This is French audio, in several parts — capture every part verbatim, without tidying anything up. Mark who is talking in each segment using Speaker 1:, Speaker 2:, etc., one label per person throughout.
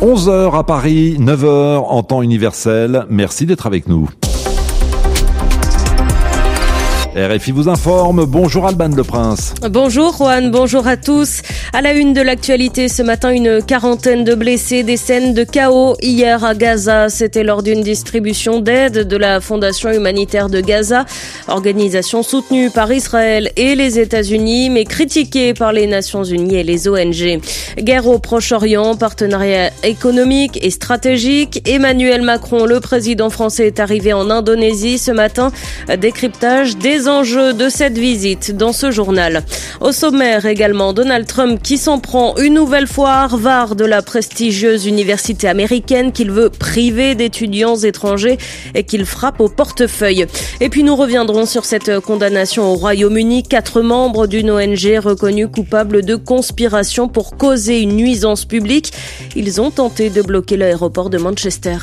Speaker 1: onze heures à Paris, neuf heures en temps universel. Merci d'être avec nous. R F I vous informe. Bonjour Alban Le Prince.
Speaker 2: Bonjour Juan, bonjour à tous. À la une de l'actualité ce matin, une quarantaine de blessés, des scènes de chaos hier à Gaza. C'était lors d'une distribution d'aide de la Fondation humanitaire de Gaza, organisation soutenue par Israël et les États-Unis, mais critiquée par les Nations Unies et les O N G. Guerre au Proche-Orient, partenariat économique et stratégique. Emmanuel Macron, le président français, est arrivé en Indonésie ce matin. Décryptage des enjeux de cette visite dans ce journal. Au sommaire également, Donald Trump qui s'en prend une nouvelle fois à Harvard, de la prestigieuse université américaine qu'il veut priver d'étudiants étrangers et qu'il frappe au portefeuille. Et puis nous reviendrons sur cette condamnation au Royaume-Uni. Quatre membres d'une O N G reconnus coupables de conspiration pour causer une nuisance publique. Ils ont tenté de bloquer l'aéroport de Manchester.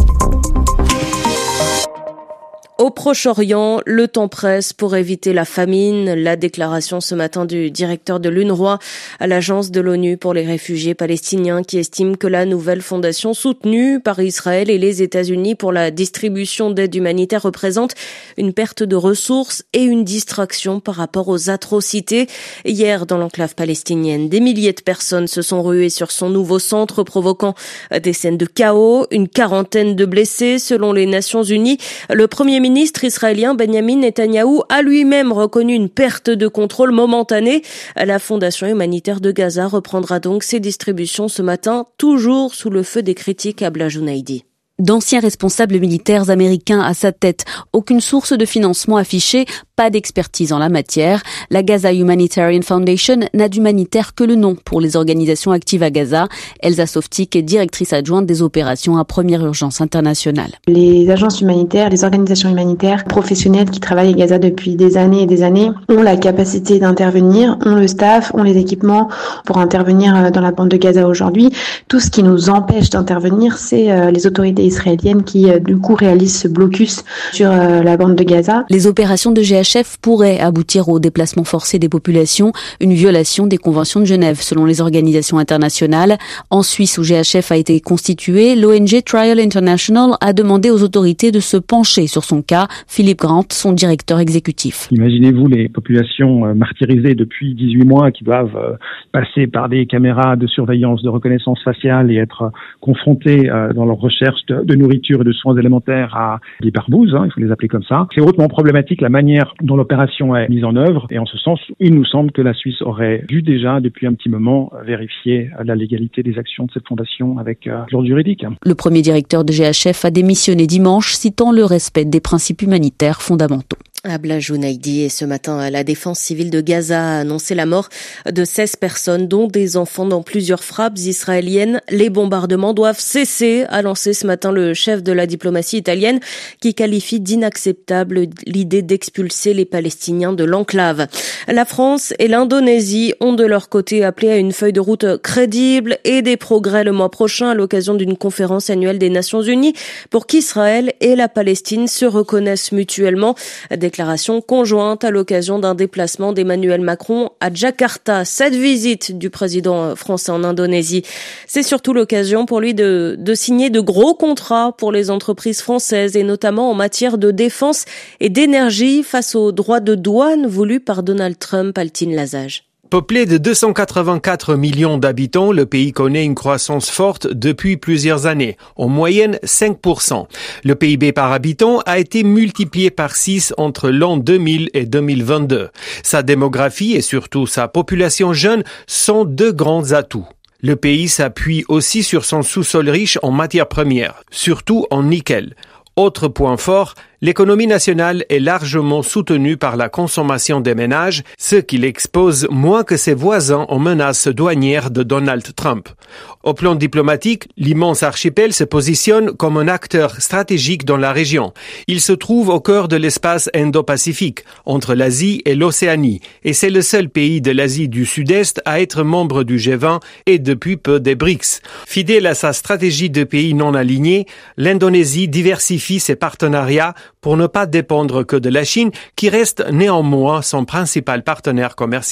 Speaker 2: Au Proche-Orient, le temps presse pour éviter la famine. La déclaration ce matin du directeur de l'UNRWA à l'agence de l'ONU pour les réfugiés palestiniens, qui estime que la nouvelle fondation soutenue par Israël et les États-Unis pour la distribution d'aide humanitaire représente une perte de ressources et une distraction par rapport aux atrocités. Hier, dans l'enclave palestinienne, des milliers de personnes se sont ruées sur son nouveau centre, provoquant des scènes de chaos, une quarantaine de blessés selon les Nations Unies. Le premier Le ministre israélien Benjamin Netanyahou a lui-même reconnu une perte de contrôle momentanée. La Fondation humanitaire de Gaza reprendra donc ses distributions ce matin, toujours sous le feu des critiques à Abla Jounaidi.
Speaker 3: D'anciens responsables militaires américains à sa tête. Aucune source de financement affichée, pas d'expertise en la matière. La Gaza Humanitarian Foundation n'a d'humanitaire que le nom pour les organisations actives à Gaza. Elsa Softik est directrice adjointe des opérations à première urgence internationale.
Speaker 4: Les agences humanitaires, les organisations humanitaires professionnelles qui travaillent à Gaza depuis des années et des années ont la capacité d'intervenir, ont le staff, ont les équipements pour intervenir dans la bande de Gaza aujourd'hui. Tout ce qui nous empêche d'intervenir, c'est les autorités israéliennes qui, du coup, réalisent ce blocus sur la bande de Gaza.
Speaker 3: Les opérations de G H F pourraient aboutir au déplacement forcé des populations, une violation des conventions de Genève, selon les organisations internationales. En Suisse, où G H F a été constitué, l'O N G Trial International a demandé aux autorités de se pencher sur son cas. Philippe Grant, son directeur exécutif.
Speaker 5: Imaginez-vous les populations martyrisées depuis dix-huit mois qui doivent passer par des caméras de surveillance, de reconnaissance faciale et être confrontées dans leur recherche de de nourriture et de soins élémentaires à des barbouzes, hein, il faut les appeler comme ça. C'est hautement problématique la manière dont l'opération est mise en œuvre, et en ce sens, il nous semble que la Suisse aurait dû déjà, depuis un petit moment, vérifier la légalité des actions de cette fondation avec euh, l'ordre juridique.
Speaker 3: Le premier directeur de G H F a démissionné dimanche, citant le respect des principes humanitaires fondamentaux.
Speaker 2: Abla Jounaidi. Et ce matin, la défense civile de Gaza a annoncé la mort de seize personnes, dont des enfants, dans plusieurs frappes israéliennes. Les bombardements doivent cesser, a lancé ce matin le chef de la diplomatie italienne, qui qualifie d'inacceptable l'idée d'expulser les Palestiniens de l'enclave. La France et l'Indonésie ont de leur côté appelé à une feuille de route crédible et des progrès le mois prochain à l'occasion d'une conférence annuelle des Nations Unies pour qu'Israël et la Palestine se reconnaissent mutuellement. Déclaration conjointe à l'occasion d'un déplacement d'Emmanuel Macron à Jakarta. Cette visite du président français en Indonésie, c'est surtout l'occasion pour lui de, de signer de gros contrats pour les entreprises françaises, et notamment en matière de défense et d'énergie face aux droits de douane voulus par Donald Trump. Altine Lazage.
Speaker 6: Peuplé de deux cent quatre-vingt-quatre millions d'habitants, le pays connaît une croissance forte depuis plusieurs années, en moyenne cinq pour cent. Le P I B par habitant a été multiplié par six entre l'an deux mille et deux mille vingt-deux. Sa démographie et surtout sa population jeune sont deux grands atouts. Le pays s'appuie aussi sur son sous-sol riche en matières premières, surtout en nickel. Autre point fort, l'économie nationale est largement soutenue par la consommation des ménages, ce qui l'expose moins que ses voisins aux menaces douanières de Donald Trump. Au plan diplomatique, l'immense archipel se positionne comme un acteur stratégique dans la région. Il se trouve au cœur de l'espace Indo-Pacifique, entre l'Asie et l'Océanie, et c'est le seul pays de l'Asie du Sud-Est à être membre du G vingt et depuis peu des BRICS. Fidèle à sa stratégie de pays non alignés, l'Indonésie diversifie ses partenariats pour ne pas dépendre que de la Chine, qui reste néanmoins son principal partenaire commercial.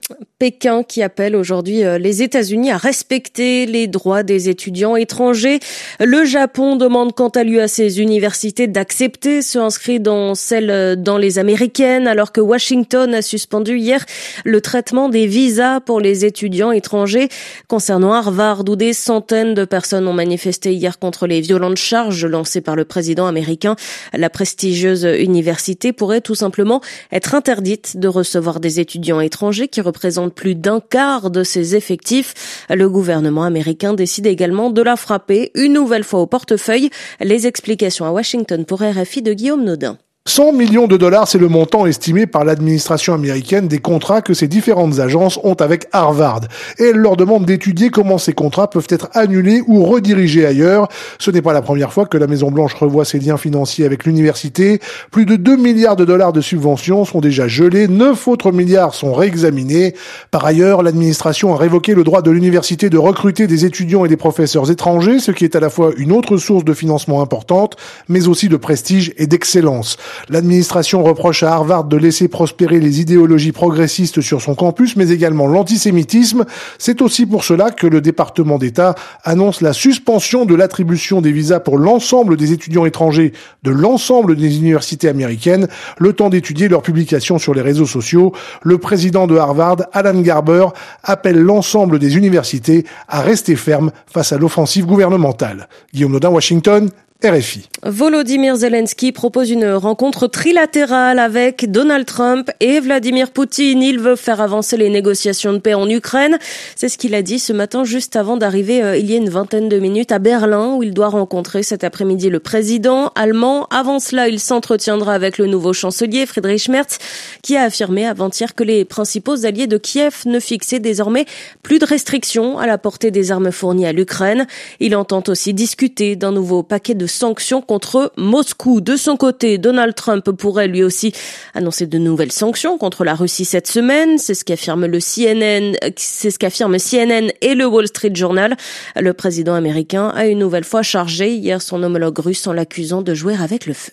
Speaker 2: Pékin qui appelle aujourd'hui les États-Unis à respecter les droits des étudiants étrangers. Le Japon demande quant à lui à ses universités d'accepter ceux inscrits dans celles dans les américaines, alors que Washington a suspendu hier le traitement des visas pour les étudiants étrangers. Concernant Harvard, où des centaines de personnes ont manifesté hier contre les violentes charges lancées par le président américain, la prestigieuse université pourrait tout simplement être interdite de recevoir des étudiants étrangers qui représente plus d'un quart de ses effectifs. Le gouvernement américain décide également de la frapper une nouvelle fois au portefeuille. Les explications à Washington pour R F I de Guillaume Naudin.
Speaker 7: cent millions de dollars, c'est le montant estimé par l'administration américaine des contrats que ces différentes agences ont avec Harvard. Et elle leur demande d'étudier comment ces contrats peuvent être annulés ou redirigés ailleurs. Ce n'est pas la première fois que la Maison-Blanche revoit ses liens financiers avec l'université. Plus de deux milliards de dollars de subventions sont déjà gelés, neuf autres milliards sont réexaminés. Par ailleurs, l'administration a révoqué le droit de l'université de recruter des étudiants et des professeurs étrangers, ce qui est à la fois une autre source de financement importante, mais aussi de prestige et d'excellence. L'administration reproche à Harvard de laisser prospérer les idéologies progressistes sur son campus, mais également l'antisémitisme. C'est aussi pour cela que le département d'État annonce la suspension de l'attribution des visas pour l'ensemble des étudiants étrangers de l'ensemble des universités américaines, le temps d'étudier leurs publications sur les réseaux sociaux. Le président de Harvard, Alan Garber, appelle l'ensemble des universités à rester fermes face à l'offensive gouvernementale. Guillaume Naudin, Washington, R F I.
Speaker 2: Volodymyr Zelensky propose une rencontre trilatérale avec Donald Trump et Vladimir Poutine. Il veut faire avancer les négociations de paix en Ukraine. C'est ce qu'il a dit ce matin juste avant d'arriver euh, il y a une vingtaine de minutes à Berlin où il doit rencontrer cet après-midi le président allemand. Avant cela, il s'entretiendra avec le nouveau chancelier Friedrich Merz qui a affirmé avant-hier que les principaux alliés de Kiev ne fixaient désormais plus de restrictions à la portée des armes fournies à l'Ukraine. Il entend aussi discuter d'un nouveau paquet de sanctions contre Moscou. De son côté, Donald Trump pourrait lui aussi annoncer de nouvelles sanctions contre la Russie cette semaine. C'est ce qu'affirme le C N N, c'est ce qu'affirment C N N et le Wall Street Journal. Le président américain a une nouvelle fois chargé hier son homologue russe en l'accusant de jouer avec le feu.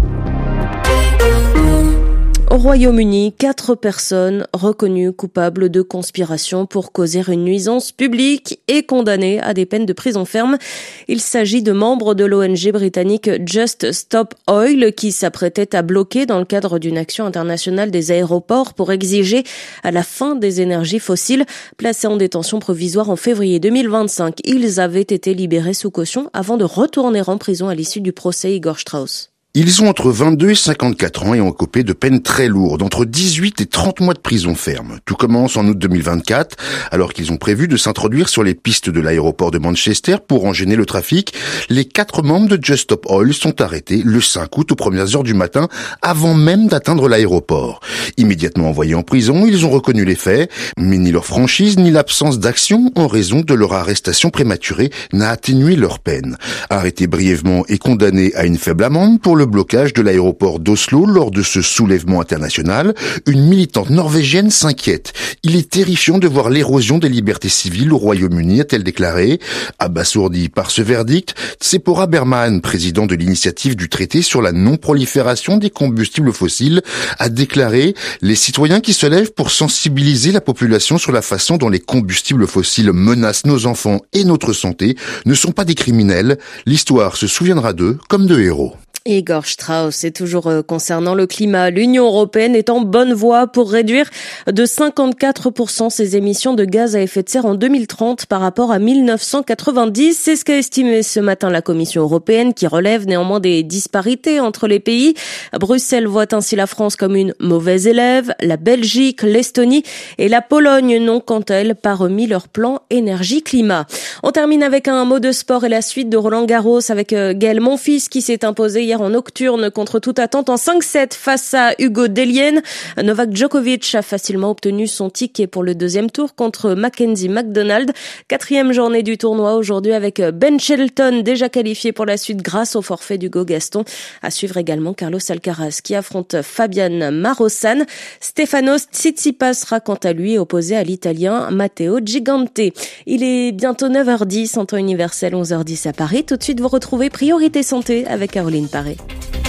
Speaker 2: Au Royaume-Uni, quatre personnes reconnues coupables de conspiration pour causer une nuisance publique et condamnées à des peines de prison ferme. Il s'agit de membres de l'O N G britannique Just Stop Oil qui s'apprêtaient à bloquer dans le cadre d'une action internationale des aéroports pour exiger à la fin des énergies fossiles. Placés en détention provisoire en février deux mille vingt-cinq, ils avaient été libérés sous caution avant de retourner en prison à l'issue du procès Igor Strauss.
Speaker 8: Ils ont entre vingt-deux et cinquante-quatre ans et ont copé de peines très lourdes, entre dix-huit et trente mois de prison ferme. Tout commence en août deux mille vingt-quatre, alors qu'ils ont prévu de s'introduire sur les pistes de l'aéroport de Manchester pour en gêner le trafic. Les quatre membres de Just Stop Oil sont arrêtés le cinq août aux premières heures du matin, avant même d'atteindre l'aéroport. Immédiatement envoyés en prison, ils ont reconnu les faits, mais ni leur franchise ni l'absence d'action en raison de leur arrestation prématurée n'a atténué leur peine. Arrêtés brièvement et condamnés à une faible amende pour le le blocage de l'aéroport d'Oslo lors de ce soulèvement international, une militante norvégienne s'inquiète. Il est terrifiant de voir l'érosion des libertés civiles au Royaume-Uni, a-t-elle déclaré. Abasourdi par ce verdict, Tsepora Berman, président de l'initiative du traité sur la non-prolifération des combustibles fossiles, a déclaré « Les citoyens qui se lèvent pour sensibiliser la population sur la façon dont les combustibles fossiles menacent nos enfants et notre santé ne sont pas des criminels. L'histoire se souviendra d'eux comme de héros. »
Speaker 2: Igor Strauss, et toujours concernant le climat, l'Union européenne est en bonne voie pour réduire de cinquante-quatre pour cent ses émissions de gaz à effet de serre en deux mille trente par rapport à mille neuf cent quatre-vingt-dix. C'est ce qu'a estimé ce matin la Commission européenne qui relève néanmoins des disparités entre les pays. Bruxelles voit ainsi la France comme une mauvaise élève. La Belgique, l'Estonie et la Pologne n'ont quant à elles pas remis leur plan énergie-climat. On termine avec un mot de sport et la suite de Roland Garros avec Gaël Monfils qui s'est imposé hier en nocturne contre toute attente en cinq sept face à Hugo Dellien. Novak Djokovic a facilement obtenu son ticket pour le deuxième tour contre Mackenzie McDonald. Quatrième journée du tournoi aujourd'hui avec Ben Shelton déjà qualifié pour la suite grâce au forfait d'Hugo Gaston. À suivre également Carlos Alcaraz qui affronte Fabian Marosan. Stefanos Tsitsipas sera quant à lui opposé à l'Italien Matteo Gigante. Il est bientôt neuf heures dix en temps universel, onze heures dix à Paris. Tout de suite vous retrouvez Priorité Santé avec Caroline Paré.